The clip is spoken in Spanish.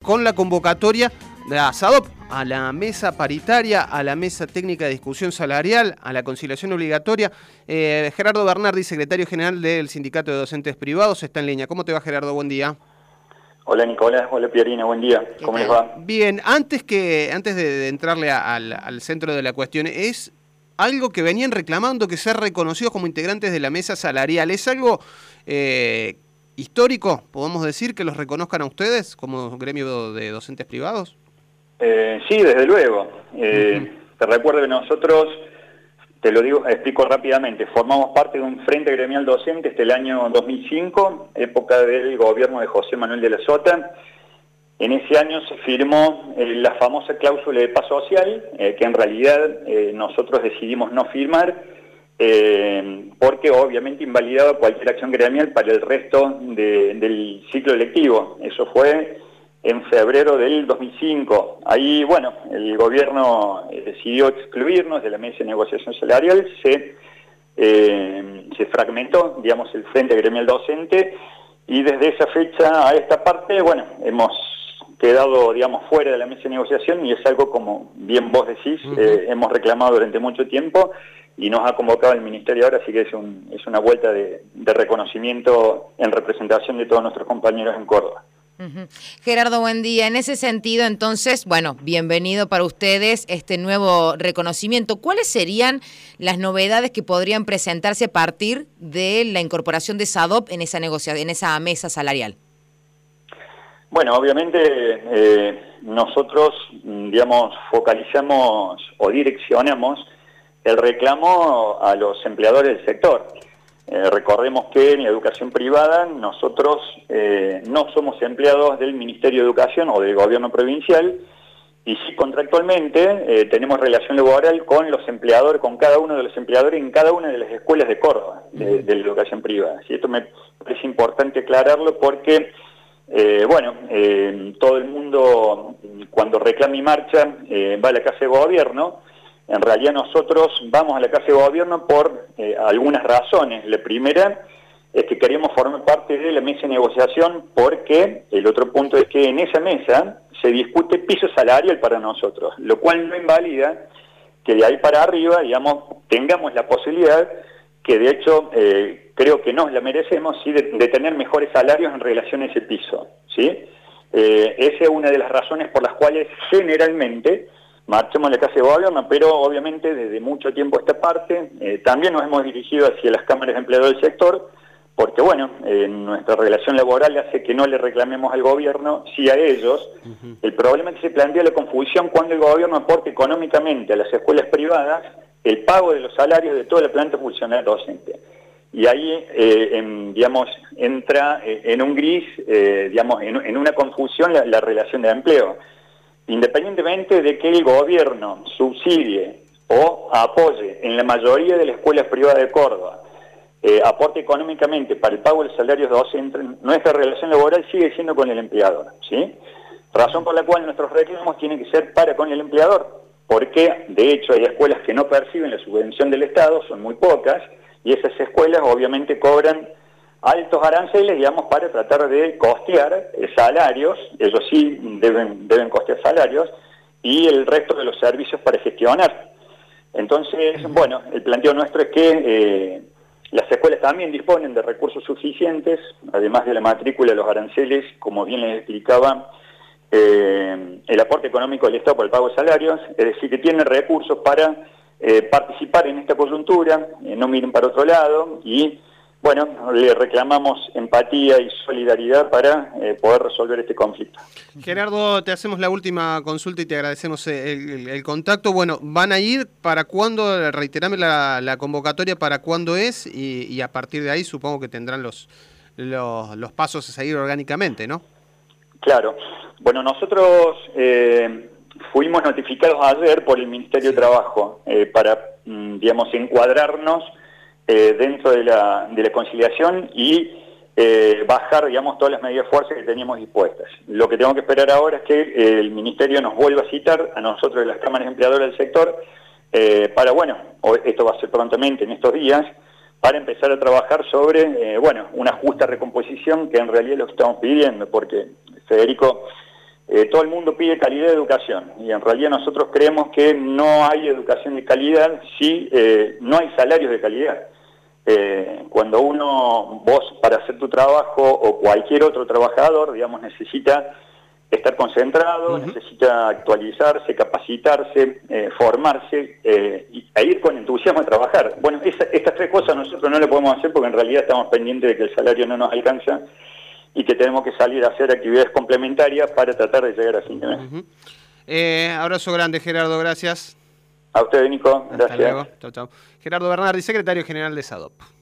con la convocatoria de SADOP, a la mesa paritaria, a la mesa técnica de discusión salarial, a la conciliación obligatoria. Gerardo Bernardi, secretario general del Sindicato de Docentes Privados, está en línea. ¿Cómo te va, Gerardo? Buen día. Hola Nicolás, hola Pierina, buen día. ¿Cómo les va? Bien, antes de entrarle al centro de la cuestión, es algo que venían reclamando, que ser reconocidos como integrantes de la mesa salarial. ¿Es algo histórico, podemos decir, que los reconozcan a ustedes como gremio de docentes privados? Sí, desde luego. Te recuerdo que nosotros, te lo digo, explico rápidamente, formamos parte de un frente gremial docente desde el año 2005, época del gobierno de José Manuel de la Sota. En ese año se firmó la famosa cláusula de paz social, que en realidad nosotros decidimos no firmar, porque obviamente invalidaba cualquier acción gremial para el resto del ciclo electivo. Eso fue en febrero del 2005. Ahí, bueno, el gobierno decidió excluirnos de la mesa de negociación salarial, se fragmentó, digamos, el frente gremial docente, y desde esa fecha a esta parte, bueno, hemos quedado, digamos, fuera de la mesa de negociación, y es algo, como bien vos decís, hemos reclamado durante mucho tiempo, y nos ha convocado el Ministerio ahora, así que es una vuelta de reconocimiento en representación de todos nuestros compañeros en Córdoba. Gerardo, buen día. En ese sentido, entonces, bueno, bienvenido para ustedes este nuevo reconocimiento. ¿Cuáles serían las novedades que podrían presentarse a partir de la incorporación de SADOP en esa negociación, en esa mesa salarial? Bueno, obviamente nosotros, digamos, focalizamos o direccionamos el reclamo a los empleadores del sector. Recordemos que en la educación privada nosotros no somos empleados del Ministerio de Educación o del gobierno provincial, y sí contractualmente tenemos relación laboral con los empleadores, con cada uno de los empleadores en cada una de las escuelas de Córdoba, de la educación privada. Y esto me parece importante aclararlo porque, todo el mundo cuando reclama y marcha va a la Casa de Gobierno. En realidad nosotros vamos a la Casa de Gobierno por algunas razones. La primera es que queremos formar parte de la mesa de negociación, porque el otro punto es que en esa mesa se discute piso salarial para nosotros, lo cual no invalida que de ahí para arriba, digamos, tengamos la posibilidad, que de hecho creo que nos la merecemos, ¿sí?, de tener mejores salarios en relación a ese piso, ¿sí? Esa es una de las razones por las cuales generalmente marchamos a la Casa de Gobierno, pero obviamente desde mucho tiempo esta parte también nos hemos dirigido hacia las cámaras de empleados del sector, porque bueno, nuestra relación laboral hace que no le reclamemos al gobierno, sí a ellos. El problema es que se plantea la confusión cuando el gobierno aporta económicamente a las escuelas privadas el pago de los salarios de toda la planta funcional docente. Y ahí, digamos, entra en un gris, digamos, en una confusión la relación de empleo. Independientemente de que el gobierno subsidie o apoye en la mayoría de las escuelas privadas de Córdoba, aporte económicamente para el pago de los salarios docentes, nuestra relación laboral sigue siendo con el empleador, ¿sí? Razón por la cual nuestros reclamos tienen que ser para con el empleador, porque de hecho hay escuelas que no perciben la subvención del Estado, son muy pocas, y esas escuelas obviamente cobran altos aranceles, digamos, para tratar de costear salarios. Ellos sí deben costear salarios, y el resto de los servicios para gestionar. Entonces, bueno, el planteo nuestro es que las escuelas también disponen de recursos suficientes, además de la matrícula, los aranceles, como bien les explicaba, el aporte económico del Estado por el pago de salarios, es decir, que tienen recursos para participar en esta coyuntura, no miren para otro lado, y bueno, le reclamamos empatía y solidaridad para poder resolver este conflicto. Gerardo, te hacemos la última consulta y te agradecemos el contacto. Bueno, ¿van a ir para cuándo? Reiterame la convocatoria, para cuándo es, y a partir de ahí supongo que tendrán los pasos a seguir orgánicamente, ¿no? Claro. Bueno, nosotros fuimos notificados ayer por el Ministerio de Trabajo para, digamos, encuadrarnos dentro de la conciliación y bajar, digamos, todas las medidas de fuerza que teníamos dispuestas. Lo que tengo que esperar ahora es que el Ministerio nos vuelva a citar a nosotros de las cámaras empleadoras del sector para, bueno, esto va a ser prontamente en estos días, para empezar a trabajar sobre, bueno, una justa recomposición, que en realidad es lo que estamos pidiendo, porque, Federico, todo el mundo pide calidad de educación y en realidad nosotros creemos que no hay educación de calidad si no hay salarios de calidad. Cuando vos para hacer tu trabajo o cualquier otro trabajador, digamos, necesita estar concentrado, necesita actualizarse, capacitarse, formarse e ir con entusiasmo a trabajar. Bueno, estas tres cosas nosotros no le podemos hacer porque en realidad estamos pendientes de que el salario no nos alcanza y que tenemos que salir a hacer actividades complementarias para tratar de llegar a fin de mes. Abrazo grande, Gerardo, gracias. A usted, Nico, gracias. Hasta luego. Chau, chau. Gerardo Bernardi, secretario general de SADOP.